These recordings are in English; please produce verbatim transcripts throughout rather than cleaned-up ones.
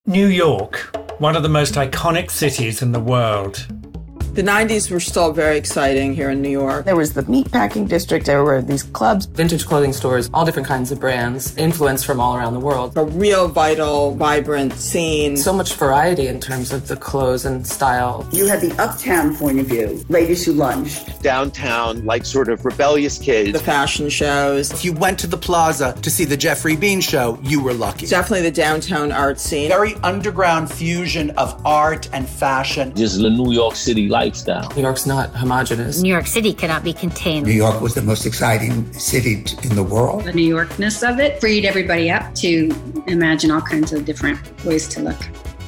New York, one of the most iconic cities in the world. The nineties were still very exciting here in New York. There was the meatpacking district, there were these clubs. Vintage clothing stores, all different kinds of brands, influenced from all around the world. A real vital, vibrant scene. So much variety in terms of the clothes and style. You had the uptown point of view, ladies who lunged. Downtown, like sort of rebellious kids. The fashion shows. If you went to the plaza to see the Jeffrey Bean show, you were lucky. Definitely the downtown art scene. Very underground fusion of art and fashion. Just the New York City lifestyle. New York's not homogenous. New York City cannot be contained. New York was the most exciting city in the world. The New Yorkness of it freed everybody up to imagine all kinds of different ways to look.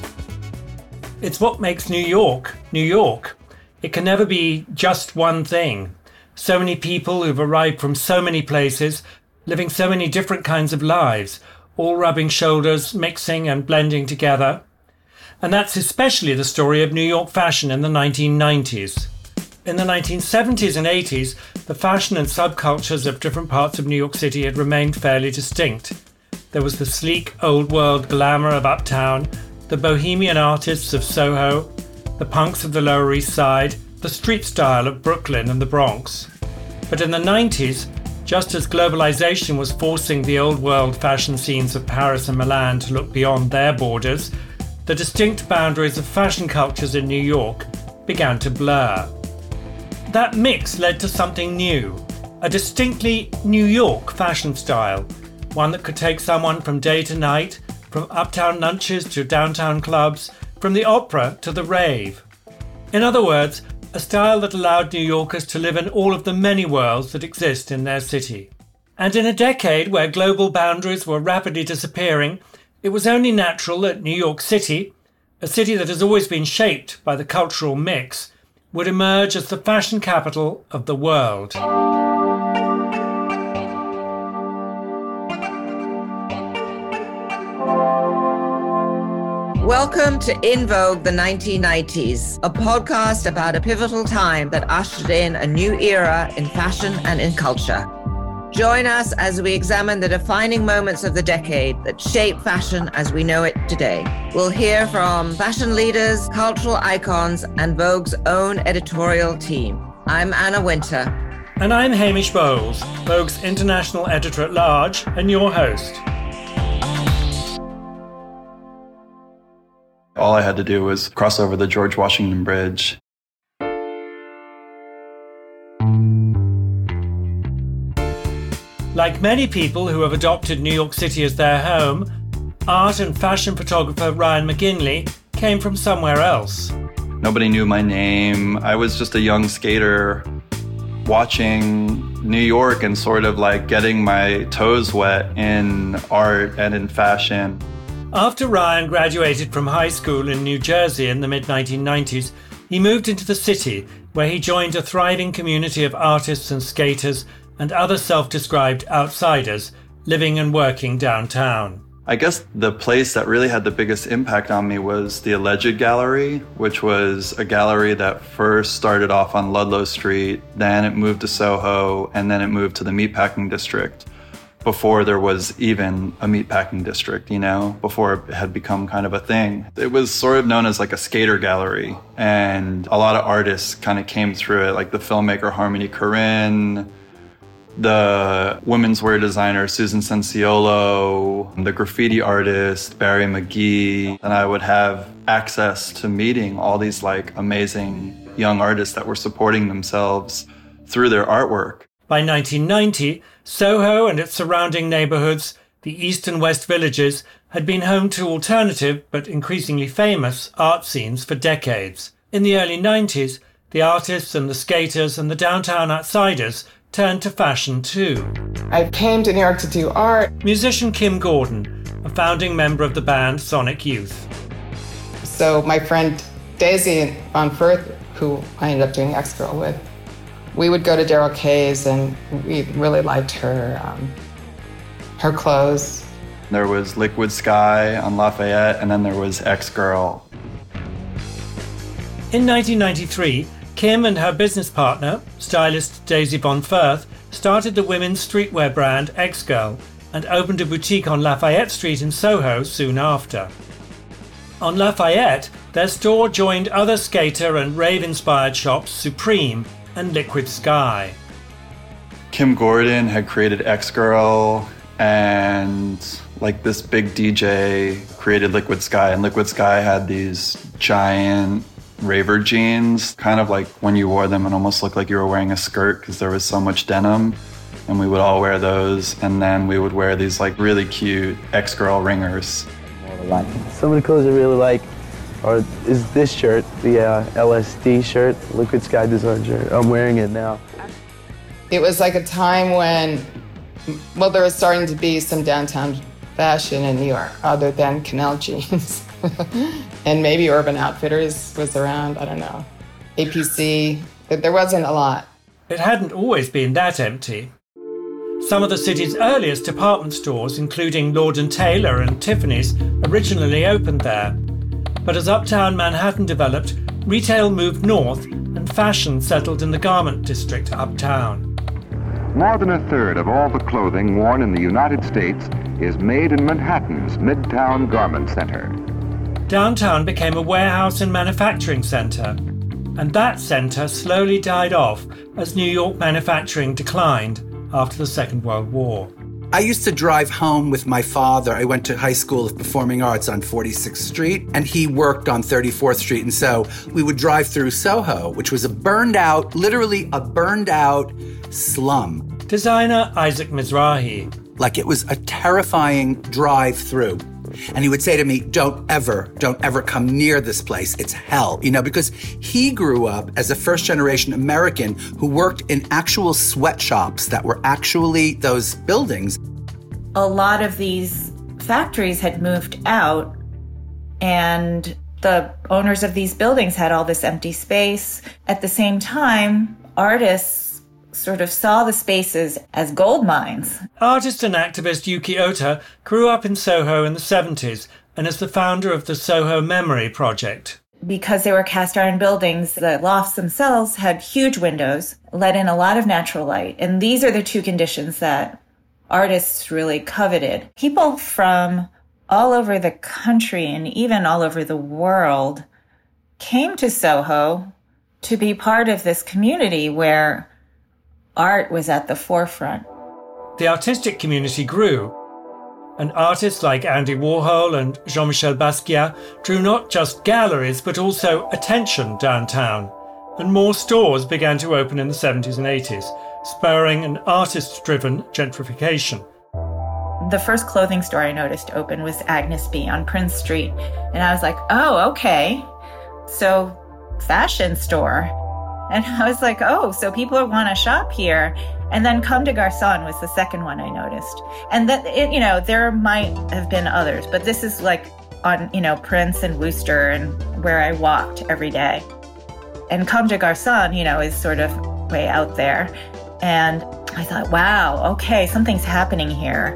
It's what makes New York, New York. It can never be just one thing. So many people who've arrived from so many places, living so many different kinds of lives, all rubbing shoulders, mixing and blending together. And that's especially the story of New York fashion in the nineteen nineties. In the nineteen seventies and eighties, the fashion and subcultures of different parts of New York City had remained fairly distinct. There was the sleek, old-world glamour of Uptown, the bohemian artists of Soho, the punks of the Lower East Side, the street style of Brooklyn and the Bronx. But in the nineties, just as globalization was forcing the old-world fashion scenes of Paris and Milan to look beyond their borders, the distinct boundaries of fashion cultures in New York began to blur. That mix led to something new, a distinctly New York fashion style, one that could take someone from day to night, from uptown lunches to downtown clubs, from the opera to the rave. In other words, a style that allowed New Yorkers to live in all of the many worlds that exist in their city. And in a decade where global boundaries were rapidly disappearing, it was only natural that New York City, a city that has always been shaped by the cultural mix, would emerge as the fashion capital of the world. Welcome to In Vogue, the nineteen nineties, a podcast about a pivotal time that ushered in a new era in fashion and in culture. Join us as we examine the defining moments of the decade that shape fashion as we know it today. We'll hear from fashion leaders, cultural icons, and Vogue's own editorial team. I'm Anna Winter. And I'm Hamish Bowles, Vogue's international editor-at-large and your host. All I had to do was cross over the George Washington Bridge. Like many people who have adopted New York City as their home, art and fashion photographer Ryan McGinley came from somewhere else. Nobody knew my name. I was just a young skater watching New York and sort of like getting my toes wet in art and in fashion. After Ryan graduated from high school in New Jersey in the mid nineteen nineties, he moved into the city where he joined a thriving community of artists and skaters and other self-described outsiders living and working downtown. I guess the place that really had the biggest impact on me was the Alleged Gallery, which was a gallery that first started off on Ludlow Street, then it moved to Soho, and then it moved to the Meatpacking District before there was even a meatpacking district, you know, before it had become kind of a thing. It was sort of known as like a skater gallery, and a lot of artists kind of came through it, like the filmmaker Harmony Korine, the women's wear designer Susan Senciolo, the graffiti artist Barry McGee, and I would have access to meeting all these like amazing young artists that were supporting themselves through their artwork. By nineteen ninety, Soho and its surrounding neighborhoods, the East and West Villages, had been home to alternative but increasingly famous art scenes for decades. In the early nineties, the artists and the skaters and the downtown outsiders turned to fashion too. I came to New York to do art. Musician Kim Gordon, a founding member of the band Sonic Youth. So my friend Daisy Von Firth, who I ended up doing X-Girl with, we would go to Daryl Kay's and we really liked her, um, her clothes. There was Liquid Sky on Lafayette, and then there was X-Girl. In nineteen ninety-three, Kim and her business partner, stylist Daisy Von Firth, started the women's streetwear brand X-Girl and opened a boutique on Lafayette Street in Soho soon after. On Lafayette, their store joined other skater and rave-inspired shops Supreme and Liquid Sky. Kim Gordon had created X-Girl, and like this big D J created Liquid Sky, and Liquid Sky had these giant raver jeans, kind of like when you wore them, it almost looked like you were wearing a skirt because there was so much denim, and we would all wear those, and then we would wear these like really cute X-Girl ringers. Some of the clothes I really like are is this shirt, the uh, L S D shirt, Liquid Sky design shirt. I'm wearing it now. It was like a time when, well, there was starting to be some downtown fashion in New York other than Canal jeans. And maybe Urban Outfitters was around, I don't know. A P C, there wasn't a lot. It hadn't always been that empty. Some of the city's earliest department stores, including Lord and Taylor and Tiffany's, originally opened there. But as uptown Manhattan developed, retail moved north and fashion settled in the garment district uptown. More than a third of all the clothing worn in the United States is made in Manhattan's Midtown Garment Center. Downtown became a warehouse and manufacturing center, and that center slowly died off as New York manufacturing declined after the Second World War. I used to drive home with my father. I went to high school of performing arts on forty-sixth Street, and he worked on thirty-fourth Street. And so we would drive through Soho, which was a burned out, literally a burned out slum. Designer Isaac Mizrahi. Like it was a terrifying drive through. And he would say to me, don't ever, don't ever come near this place. It's hell, you know, because he grew up as a first generation American who worked in actual sweatshops that were actually those buildings. A lot of these factories had moved out, and the owners of these buildings had all this empty space. At the same time, artists sort of saw the spaces as gold mines. Artist and activist Yuki Ota grew up in Soho in the seventies and is the founder of the Soho Memory Project. Because they were cast iron buildings, the lofts themselves had huge windows, let in a lot of natural light. And these are the two conditions that artists really coveted. People from all over the country and even all over the world came to Soho to be part of this community where art was at the forefront. The artistic community grew, and artists like Andy Warhol and Jean-Michel Basquiat drew not just galleries but also attention downtown, and more stores began to open in the seventies and eighties, spurring an artist-driven gentrification. The first clothing store I noticed open was Agnes B on Prince Street, and I was like, oh, okay, so fashion store. And I was like, oh, so people want to shop here. And then Comme des Garçons was the second one I noticed. And that, it, you know, there might have been others, but this is like on, you know, Prince and Wooster and where I walked every day. And Comme des Garçons, you know, is sort of way out there. And I thought, wow, okay, something's happening here.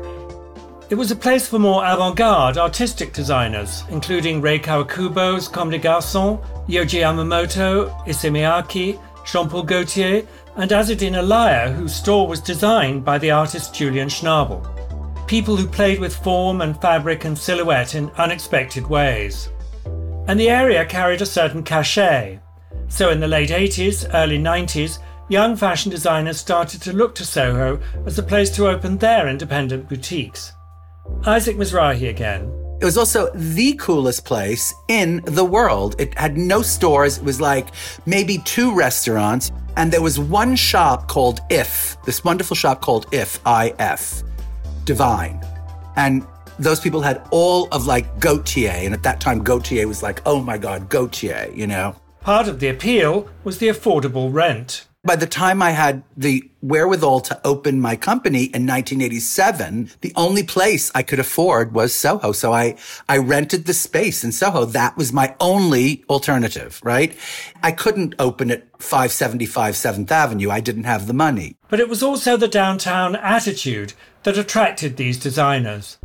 It was a place for more avant-garde artistic designers, including Rei Kawakubo's Comme des Garçons, Yohji Yamamoto, Issey Miyake, Jean-Paul Gaultier, and Azzedine Alaïa, whose store was designed by the artist Julian Schnabel. People who played with form and fabric and silhouette in unexpected ways. And the area carried a certain cachet. So in the late eighties, early nineties, young fashion designers started to look to Soho as a place to open their independent boutiques. Isaac Mizrahi again. It was also the coolest place in the world. It had no stores. It was like maybe two restaurants. And there was one shop called If, this wonderful shop called If, I F, Divine. And those people had all of like Gaultier. And at that time, Gaultier was like, oh my God, Gaultier, you know? Part of the appeal was the affordable rent. By the time I had the wherewithal to open my company in nineteen eighty-seven, the only place I could afford was Soho. So I, I rented the space in Soho. That was my only alternative, right? I couldn't open at five seventy-five seventh Avenue. I didn't have the money. But it was also the downtown attitude that attracted these designers.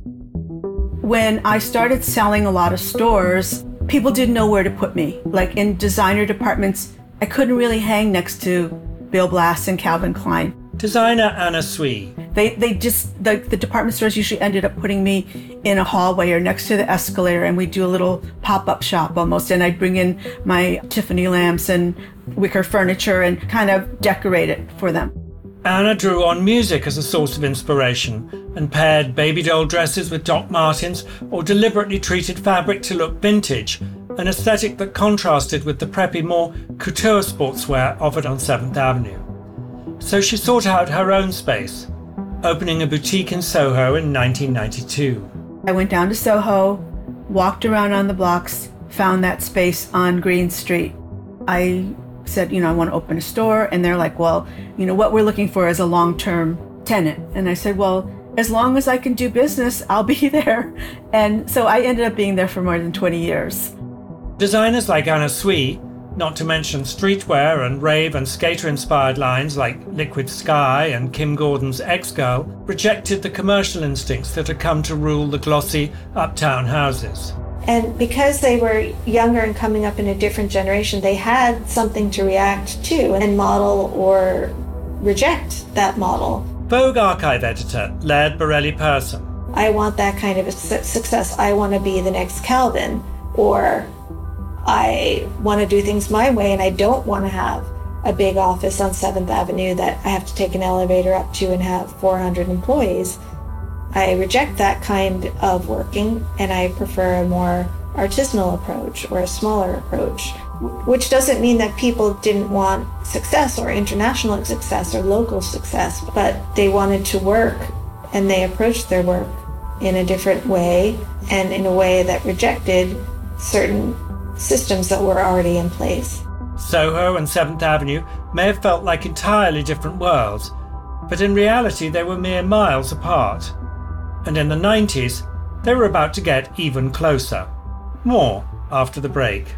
When I started selling a lot of stores, people didn't know where to put me. Like in designer departments, I couldn't really hang next to Bill Blass and Calvin Klein. Designer Anna Sui. They they just, the, the department stores usually ended up putting me in a hallway or next to the escalator, and we'd do a little pop-up shop almost, and I'd bring in my Tiffany lamps and wicker furniture and kind of decorate it for them. Anna drew on music as a source of inspiration and paired baby doll dresses with Doc Martens or deliberately treated fabric to look vintage, an aesthetic that contrasted with the preppy, more couture sportswear offered on seventh Avenue. So she sought out her own space, opening a boutique in Soho in nineteen ninety-two. I went down to Soho, walked around on the blocks, found that space on Green Street. I said, you know, I want to open a store. And they're like, well, you know, what we're looking for is a long-term tenant. And I said, well, as long as I can do business, I'll be there. And so I ended up being there for more than twenty years. Designers like Anna Sui, not to mention streetwear and rave and skater-inspired lines like Liquid Sky and Kim Gordon's X-Girl, rejected the commercial instincts that had come to rule the glossy uptown houses. And because they were younger and coming up in a different generation, they had something to react to and model or reject that model. Vogue archive editor Laird Borelli Person. I want that kind of a su- success. I want to be the next Calvin, or I want to do things my way, and I don't want to have a big office on seventh Avenue that I have to take an elevator up to and have four hundred employees. I reject that kind of working, and I prefer a more artisanal approach or a smaller approach, which doesn't mean that people didn't want success or international success or local success, but they wanted to work, and they approached their work in a different way and in a way that rejected certain systems that were already in place. Soho and seventh Avenue may have felt like entirely different worlds, but in reality they were mere miles apart. And in the nineties, they were about to get even closer. More after the break.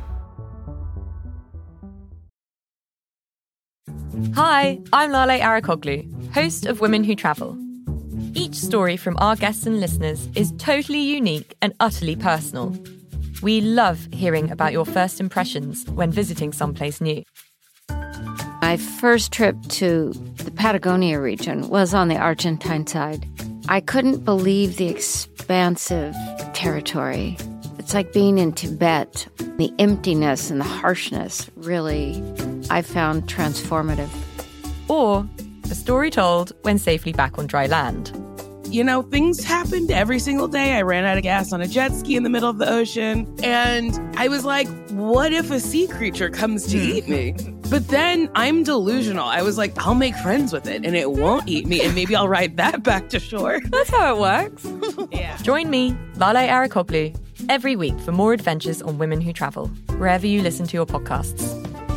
Hi, I'm Lale Arakoglu, host of Women Who Travel. Each story from our guests and listeners is totally unique and utterly personal. We love hearing about your first impressions when visiting someplace new. My first trip to the Patagonia region was on the Argentine side. I couldn't believe the expansive territory. It's like being in Tibet. The emptiness and the harshness really, I found transformative. Or a story told when safely back on dry land. You know, things happened every single day. I ran out of gas on a jet ski in the middle of the ocean. And I was like, what if a sea creature comes to eat me? But then I'm delusional. I was like, I'll make friends with it and it won't eat me. And maybe I'll ride that back to shore. That's how it works. Yeah. Join me, Lale Arakoglu, every week for more adventures on Women Who Travel, wherever you listen to your podcasts.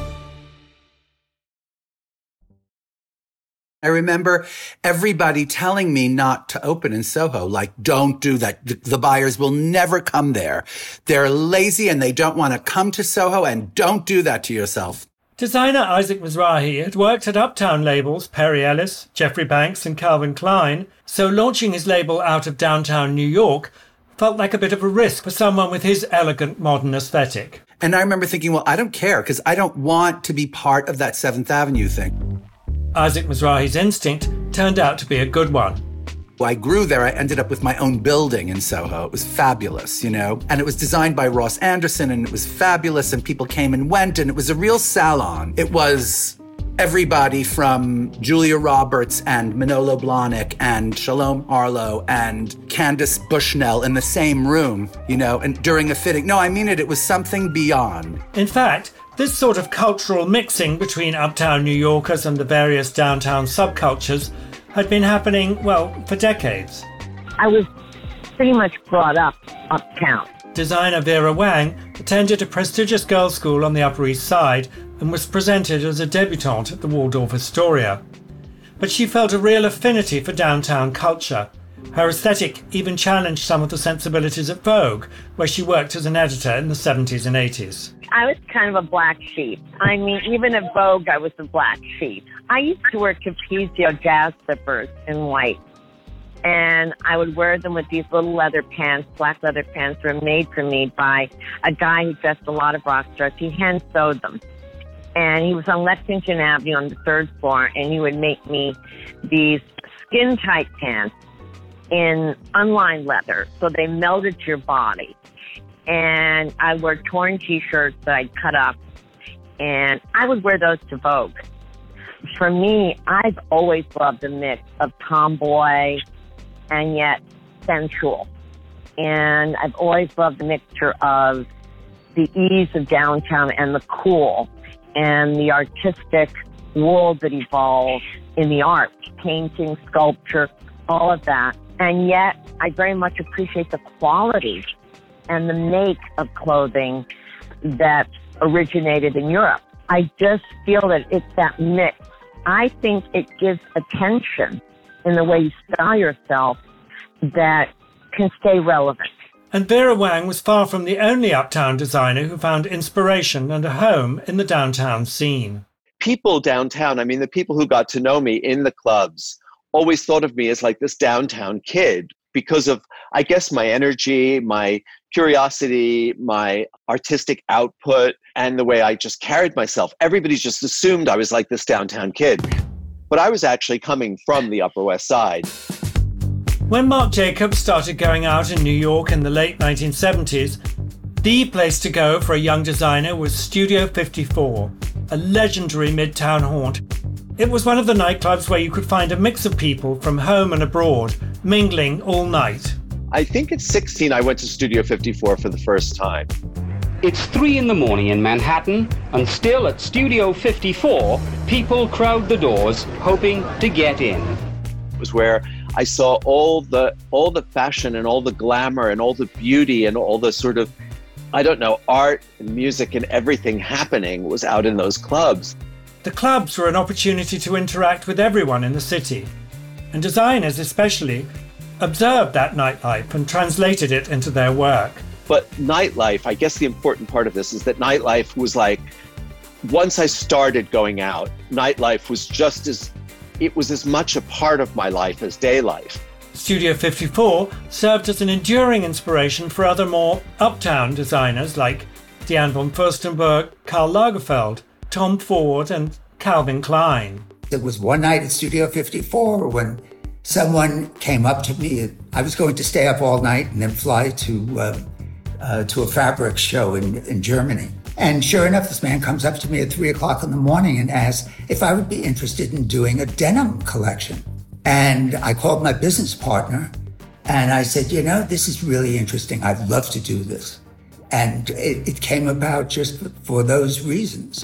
I remember everybody telling me not to open in Soho, like, don't do that. The, the buyers will never come there. They're lazy and they don't want to come to Soho, and don't do that to yourself. Designer Isaac Mizrahi had worked at uptown labels Perry Ellis, Jeffrey Banks and Calvin Klein, so launching his label out of downtown New York felt like a bit of a risk for someone with his elegant modern aesthetic. And I remember thinking, well, I don't care because I don't want to be part of that seventh Avenue thing. Isaac Mizrahi's instinct turned out to be a good one. I grew there. I ended up with my own building in Soho. It was fabulous, you know, and it was designed by Ross Anderson, and it was fabulous, and people came and went, and it was a real salon. It was everybody from Julia Roberts and Manolo Blahnik and Shalom Harlow and Candace Bushnell in the same room, you know, and during a fitting. No, I mean it. It was something beyond. In fact, this sort of cultural mixing between uptown New Yorkers and the various downtown subcultures had been happening, well, for decades. I was pretty much brought up uptown. Designer Vera Wang attended a prestigious girls' school on the Upper East Side and was presented as a debutante at the Waldorf Astoria. But she felt a real affinity for downtown culture. Her aesthetic even challenged some of the sensibilities at Vogue, where she worked as an editor in the seventies and eighties. I was kind of a black sheep. I mean, even at Vogue, I was a black sheep. I used to wear Capezio jazz slippers in white, and I would wear them with these little leather pants, black leather pants that were made for me by a guy who dressed a lot of rock stars. He hand sewed them. And he was on Lexington Avenue on the third floor, and he would make me these skin-tight pants in unlined leather, so they melded to your body. And I wore torn T-shirts that I'd cut up, and I would wear those to Vogue. For me, I've always loved a mix of tomboy and yet sensual. And I've always loved the mixture of the ease of downtown and the cool and the artistic world that evolves in the arts, painting, sculpture, all of that. And yet, I very much appreciate the quality and the make of clothing that originated in Europe. I just feel that it's that mix. I think it gives attention in the way you style yourself that can stay relevant. And Vera Wang was far from the only uptown designer who found inspiration and a home in the downtown scene. People downtown, I mean, the people who got to know me in the clubs always thought of me as like this downtown kid because of, I guess, my energy, my curiosity, my artistic output, and the way I just carried myself. Everybody just assumed I was like this downtown kid. But I was actually coming from the Upper West Side. When Marc Jacobs started going out in New York in the late nineteen seventies, the place to go for a young designer was Studio fifty-four, a legendary midtown haunt. It was one of the nightclubs where you could find a mix of people from home and abroad, mingling all night. I think at sixteen, I went to Studio fifty-four for the first time. It's three in the morning in Manhattan, and still at Studio fifty-four, people crowd the doors, hoping to get in. It was where I saw all the all the fashion and all the glamour and all the beauty and all the sort of, I don't know, art and music and everything happening was out in those clubs. The clubs were an opportunity to interact with everyone in the city, and designers especially observed that nightlife and translated it into their work. But nightlife, I guess the important part of this is that nightlife was like, once I started going out, nightlife was just as, it was as much a part of my life as day life. Studio fifty-four served as an enduring inspiration for other more uptown designers like Diane von Furstenberg, Karl Lagerfeld, Tom Ford, and Calvin Klein. It was one night at Studio fifty-four when someone came up to me. I was going to stay up all night and then fly to uh, uh, to a fabric show in, in Germany. And sure enough, this man comes up to me at three o'clock in the morning and asks if I would be interested in doing a denim collection. And I called my business partner and I said, you know, this is really interesting. I'd love to do this. And it, it came about just for those reasons.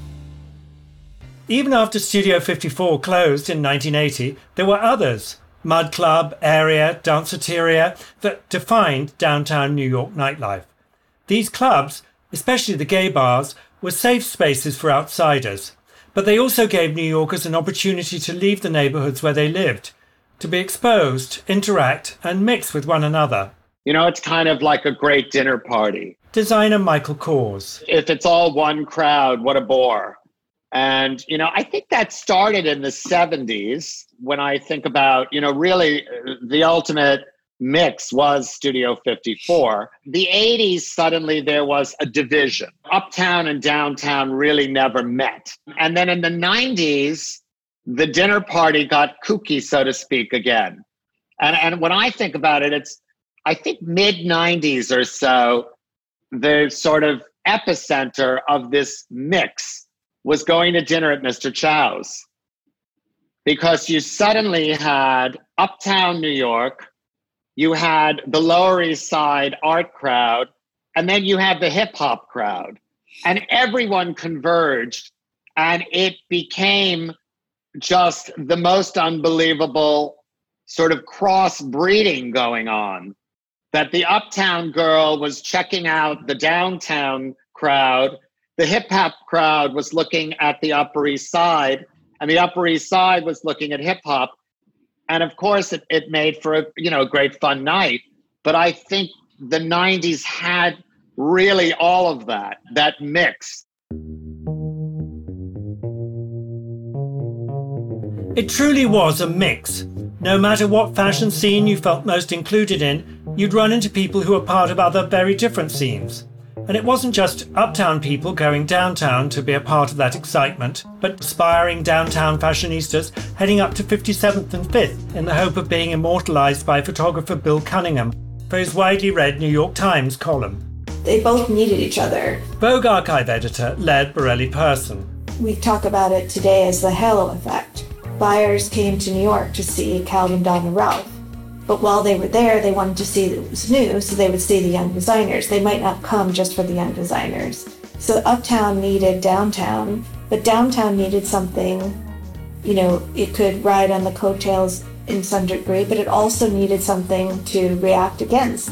Even after Studio fifty-four closed in nineteen eighty, there were others, Mud Club, Area, Danceteria, that defined downtown New York nightlife. These clubs, especially the gay bars, were safe spaces for outsiders, but they also gave New Yorkers an opportunity to leave the neighborhoods where they lived, to be exposed, interact, and mix with one another. You know, it's kind of like a great dinner party. Designer Michael Kors. If it's all one crowd, what a bore. And, you know, I think that started in the seventies when I think about, you know, really the ultimate mix was Studio fifty-four. The eighties, suddenly there was a division. Uptown and downtown really never met. And then in the nineties, the dinner party got kooky, so to speak, again. And, and when I think about it, it's, I think mid nineties or so, the sort of epicenter of this mix was going to dinner at Mister Chow's, because you suddenly had uptown New York, you had the Lower East Side art crowd, and then you had the hip hop crowd, and everyone converged, and it became just the most unbelievable sort of cross-breeding going on, that the uptown girl was checking out the downtown crowd. The hip-hop crowd was looking at the Upper East Side, and the Upper East Side was looking at hip-hop. And of course, it, it made for a, you know, great fun night. But I think the nineties had really all of that, that mix. It truly was a mix. No matter what fashion scene you felt most included in, you'd run into people who were part of other very different scenes. And it wasn't just uptown people going downtown to be a part of that excitement, but aspiring downtown fashionistas heading up to fifty-seventh and fifth in the hope of being immortalized by photographer Bill Cunningham for his widely read New York Times column. They both needed each other. Vogue archive editor Laird Borelli Person. We talk about it today as the halo effect. Buyers came to New York to see Calvin, Donna, Ralph. But while they were there, they wanted to see that it was new, so they would see the young designers. They might not come just for the young designers. So Uptown needed downtown, but downtown needed something, you know, it could ride on the coattails in some degree, but it also needed something to react against.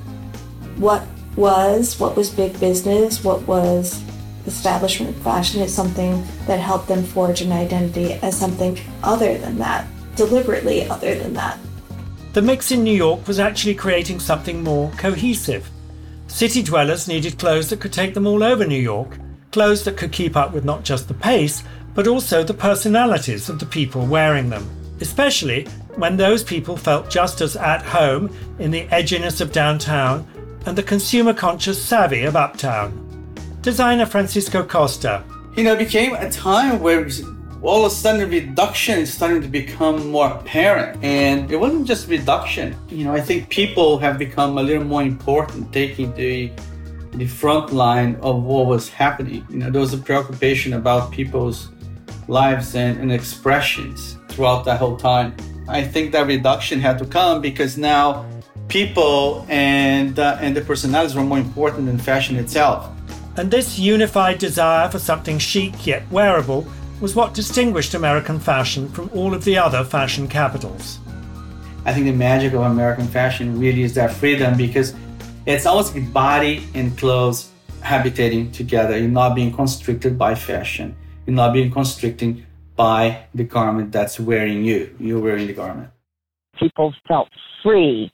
What was, what was big business, what was establishment fashion is something that helped them forge an identity as something other than that, deliberately other than that. The mix in New York was actually creating something more cohesive. City dwellers needed clothes that could take them all over New York, clothes that could keep up with not just the pace, but also the personalities of the people wearing them, especially when those people felt just as at home in the edginess of downtown and the consumer-conscious savvy of uptown. Designer Francisco Costa. You know, it became a time where all of a sudden reduction is starting to become more apparent. And it wasn't just reduction. You know, I think people have become a little more important, taking the the front line of what was happening. You know, there was a preoccupation about people's lives and, and expressions throughout that whole time. I think that reduction had to come because now people and uh, and the personalities were more important than fashion itself. And this unified desire for something chic yet wearable was what distinguished American fashion from all of the other fashion capitals. I think the magic of American fashion really is that freedom, because it's almost like body and clothes habitating together. You're not being constricted by fashion. You're not being constricted by the garment that's wearing you. You're wearing the garment. People felt free.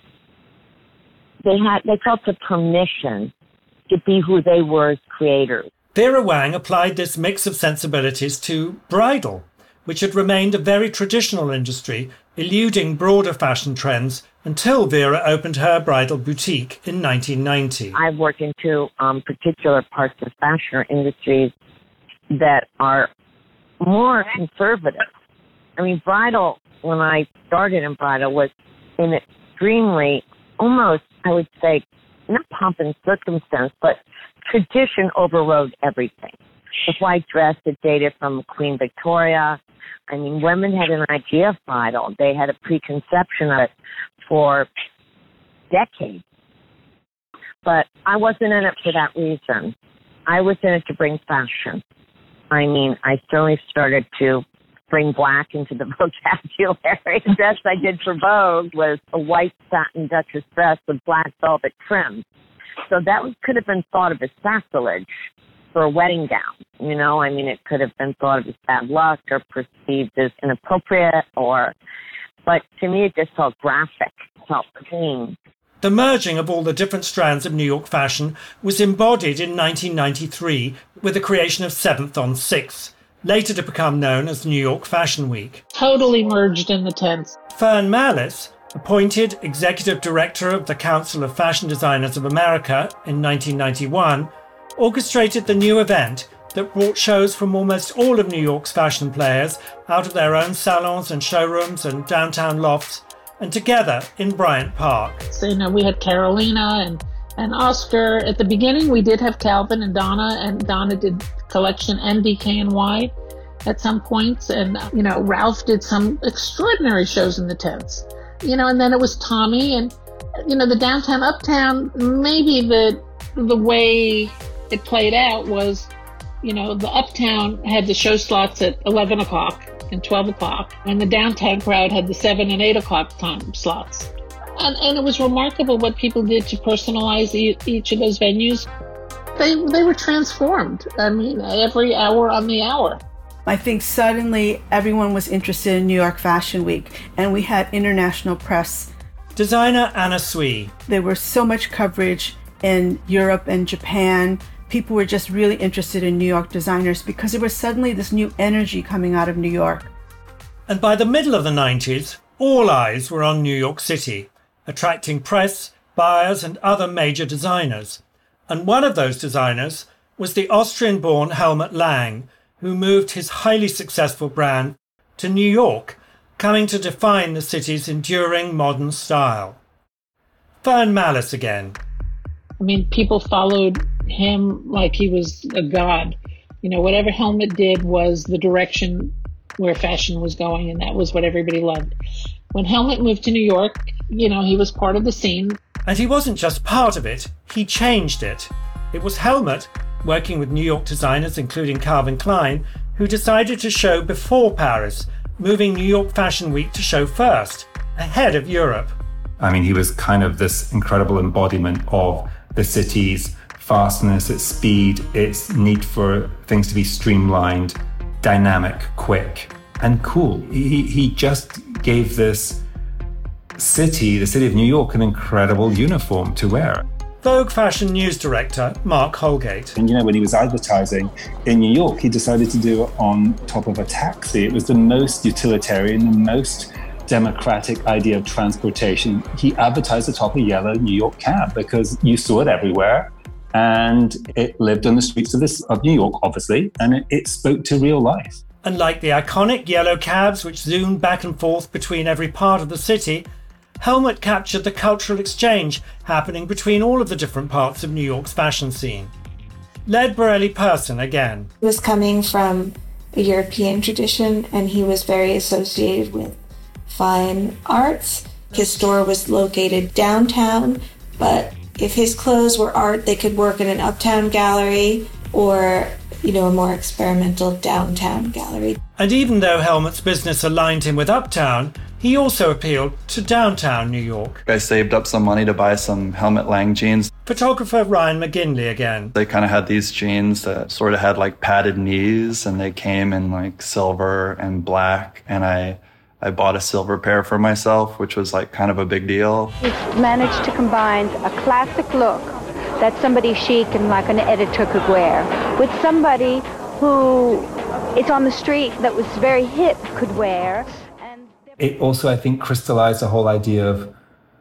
They had, they felt the permission to be who they were as creators. Vera Wang applied this mix of sensibilities to bridal, which had remained a very traditional industry, eluding broader fashion trends until Vera opened her bridal boutique in nineteen ninety. I've worked into um, particular parts of fashion or industries that are more conservative. I mean, bridal, when I started in bridal, was an extremely, almost, I would say, not pomp and circumstance, but tradition overrode everything. The white dress that dated from Queen Victoria. I mean, women had an idea of bridal. They had a preconception of it for decades. But I wasn't in it for that reason. I was in it to bring fashion. I mean, I certainly started to bring black into the vocabulary. The dress I did for Vogue was a white satin Duchess dress with black velvet trim. So that was, could have been thought of as sacrilege for a wedding gown. You know, I mean, it could have been thought of as bad luck or perceived as inappropriate, or, but to me it just felt graphic, felt clean. The merging of all the different strands of New York fashion was embodied in nineteen ninety-three with the creation of seventh on sixth, later to become known as New York Fashion Week. Totally merged in the tents. Fern Malice, appointed executive director of the Council of Fashion Designers of America in nineteen ninety-one, orchestrated the new event that brought shows from almost all of New York's fashion players out of their own salons and showrooms and downtown lofts, and together in Bryant Park. So, you know, we had Carolina and, and Oscar. At the beginning, we did have Calvin and Donna, and Donna did collection and D K N Y at some points. And, you know, Ralph did some extraordinary shows in the tents. You know, and then it was Tommy, and, you know, the downtown, uptown, maybe the the way it played out was, you know, the uptown had the show slots at eleven o'clock and twelve o'clock, and the downtown crowd had the seven and eight o'clock time slots. And, and it was remarkable what people did to personalize e- each of those venues. They, they were transformed. I mean, every hour on the hour. I think suddenly everyone was interested in New York Fashion Week, and we had international press. Designer Anna Sui. There was so much coverage in Europe and Japan. People were just really interested in New York designers because there was suddenly this new energy coming out of New York. And by the middle of the nineties, all eyes were on New York City, attracting press, buyers, and other major designers. And one of those designers was the Austrian-born Helmut Lang, who moved his highly successful brand to New York, coming to define the city's enduring modern style. Fern Malice again. I mean, people followed him like he was a god. You know, whatever Helmut did was the direction where fashion was going, and that was what everybody loved. When Helmut moved to New York, you know, he was part of the scene. And he wasn't just part of it, he changed it. It was Helmut, working with New York designers including Calvin Klein, who decided to show before Paris, moving New York Fashion Week to show first, ahead of Europe. I mean, he was kind of this incredible embodiment of the city's fastness, its speed, its need for things to be streamlined, dynamic, quick, and cool. He, he just gave this city, the city of New York, an incredible uniform to wear. Vogue fashion news director Mark Holgate. And you know, when he was advertising in New York, he decided to do it on top of a taxi. It was the most utilitarian, the most democratic idea of transportation. He advertised atop a yellow New York cab because you saw it everywhere. And it lived on the streets of, this, of New York, obviously, and it, it spoke to real life. And like the iconic yellow cabs which zoomed back and forth between every part of the city, Helmut captured the cultural exchange happening between all of the different parts of New York's fashion scene. Led Borelli Person again. He was coming from a European tradition, and he was very associated with fine arts. His store was located downtown, but if his clothes were art, they could work in an uptown gallery or, you know, a more experimental downtown gallery. And even though Helmut's business aligned him with uptown, he also appealed to downtown New York. I saved up some money to buy some Helmut Lang jeans. Photographer Ryan McGinley again. They kind of had these jeans that sort of had like padded knees, and they came in like silver and black, and I I bought a silver pair for myself, which was like kind of a big deal. He's managed to combine a classic look that somebody chic and like an editor could wear with somebody who is on the street that was very hip could wear. It also, I think, crystallized the whole idea of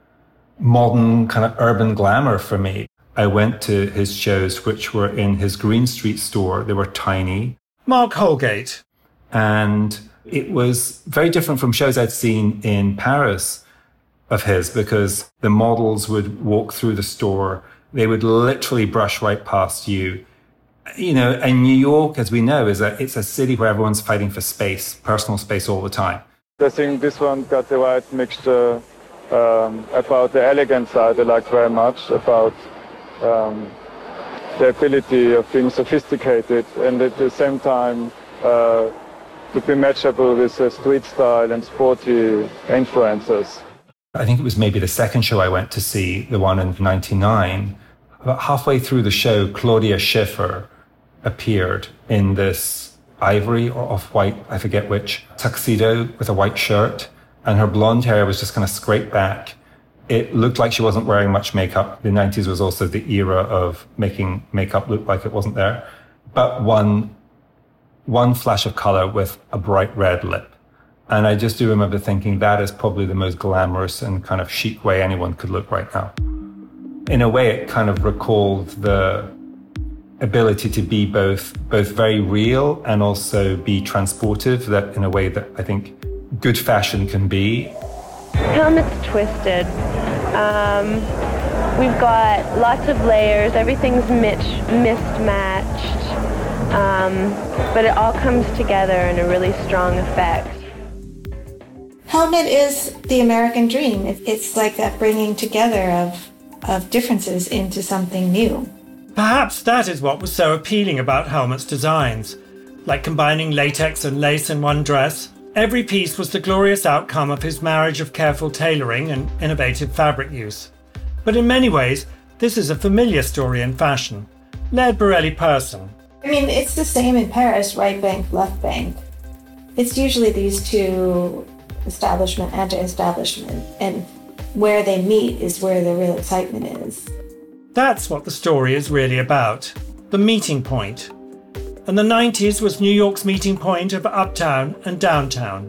modern kind of urban glamour for me. I went to his shows, which were in his Green Street store. They were tiny. Mark Holgate. And it was very different from shows I'd seen in Paris of his, because the models would walk through the store. They would literally brush right past you. You know, and New York, as we know, is a, it's a city where everyone's fighting for space, personal space all the time. I think this one got the right mixture um, about the elegant side I like very much, about um, the ability of being sophisticated and at the same time uh, to be matchable with uh, street style and sporty influences. I think it was maybe the second show I went to see, the one in ninety-nine. About halfway through the show, Claudia Schiffer appeared in this ivory or off-white, I forget which, tuxedo with a white shirt, and her blonde hair was just kind of scraped back. It looked like she wasn't wearing much makeup. The nineties was also the era of making makeup look like it wasn't there. But one, one flash of color with a bright red lip. And I just do remember thinking that is probably the most glamorous and kind of chic way anyone could look right now. In a way, it kind of recalled the ability to be both both very real and also be transportive, that in a way that I think good fashion can be. Helmut's twisted. Um, we've got lots of layers, everything's mitch, mismatched, um, but it all comes together in a really strong effect. Helmut is the American dream. It's like that bringing together of, of differences into something new. Perhaps that is what was so appealing about Helmut's designs. Like combining latex and lace in one dress, every piece was the glorious outcome of his marriage of careful tailoring and innovative fabric use. But in many ways, this is a familiar story in fashion. Led Borelli Person. I mean, it's the same in Paris, right bank, left bank. It's usually these two, establishment, anti-establishment, and where they meet is where the real excitement is. That's what the story is really about, the meeting point. And the nineties was New York's meeting point of uptown and downtown.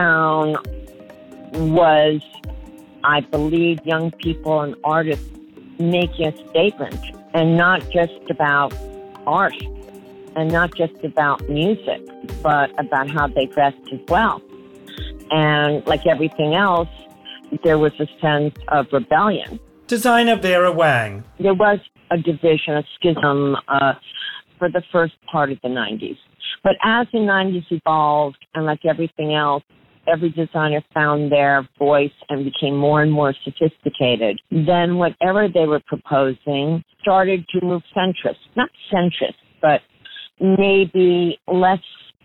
Downtown was, I believe, young people and artists making a statement, and not just about art and not just about music, but about how they dressed as well. And like everything else, there was a sense of rebellion. Designer Vera Wang. There was a division, a schism uh, for the first part of the nineties. But as the nineties evolved, and like everything else, every designer found their voice and became more and more sophisticated. Then whatever they were proposing started to move centrist. Not centrist, but maybe less,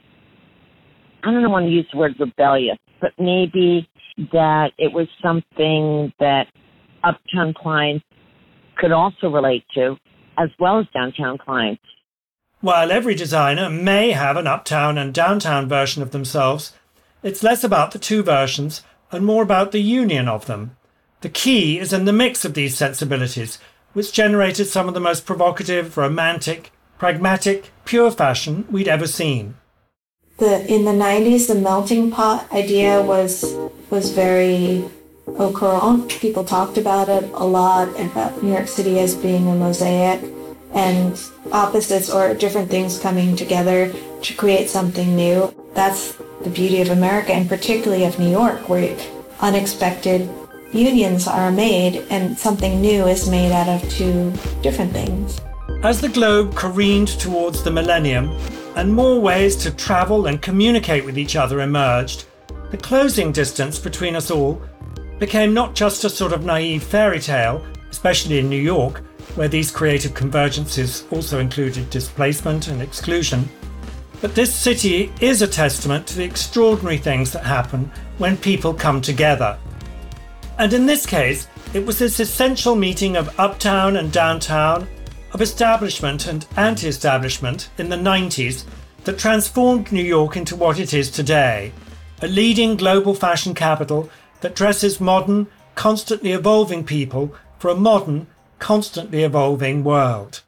I don't want to use the word rebellious, but maybe that it was something that uptown clients could also relate to, as well as downtown clients. While every designer may have an uptown and downtown version of themselves, it's less about the two versions and more about the union of them. The key is in the mix of these sensibilities, which generated some of the most provocative, romantic, pragmatic, pure fashion we'd ever seen. The in the nineties, the melting pot idea was was very au courant. People talked about it a lot, and about New York City as being a mosaic, and opposites or different things coming together to create something new. That's the beauty of America, and particularly of New York, where unexpected unions are made and something new is made out of two different things. As the globe careened towards the millennium and more ways to travel and communicate with each other emerged, the closing distance between us all became not just a sort of naive fairy tale, especially in New York, where these creative convergences also included displacement and exclusion. But this city is a testament to the extraordinary things that happen when people come together. And in this case, it was this essential meeting of uptown and downtown, of establishment and anti-establishment in the nineties that transformed New York into what it is today, a leading global fashion capital that dresses modern, constantly evolving people for a modern, constantly evolving world.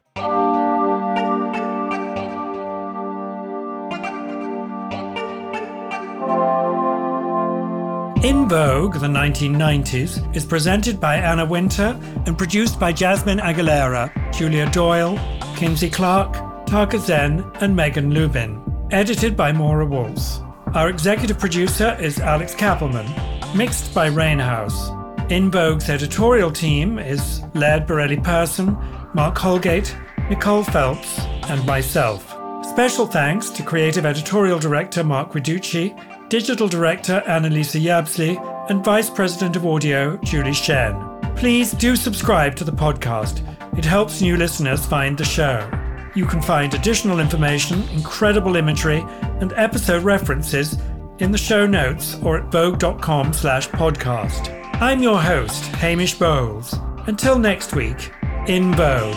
In Vogue, the nineteen nineties, is presented by Anna Winter and produced by Jasmine Aguilera, Julia Doyle, Kinsey Clark, Taka Zen, and Megan Lubin. Edited by Maura Waltz. Our executive producer is Alex Kappelman. Mixed by Rainhouse. In Vogue's editorial team is Laird Borelli-Persson, Mark Holgate, Nicole Phelps, and myself. Special thanks to Creative Editorial Director Mark Riducci, Digital Director Annalisa Yabsley, and Vice President of Audio Julie Shen. Please do subscribe to the podcast. It helps new listeners find the show. You can find additional information, incredible imagery, and episode references in the show notes or at vogue.com slash podcast. I'm your host, Hamish Bowles. Until next week, in Vogue.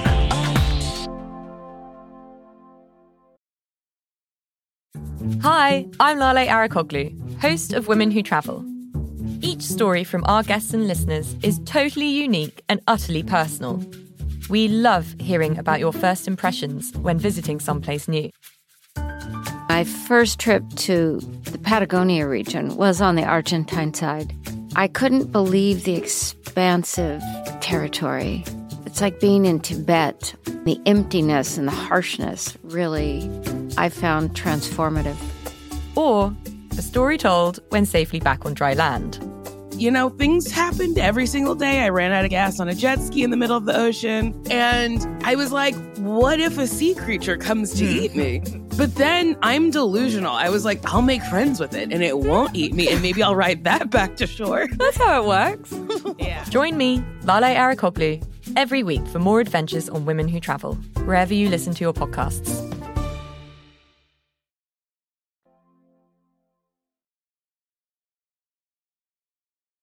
Hi, I'm Lale Arikoglu, host of Women Who Travel. Each story from our guests and listeners is totally unique and utterly personal. We love hearing about your first impressions when visiting someplace new. My first trip to the Patagonia region was on the Argentine side. I couldn't believe the expansive territory. It's like being in Tibet. The emptiness and the harshness really, I found transformative. Or a story told when safely back on dry land. You know, things happened every single day. I ran out of gas on a jet ski in the middle of the ocean. And I was like, what if a sea creature comes to eat me? But then I'm delusional. I was like, I'll make friends with it and it won't eat me. And maybe I'll ride that back to shore. That's how it works. Yeah. Join me, Lale Arikoglu, every week for more adventures on Women Who Travel, wherever you listen to your podcasts.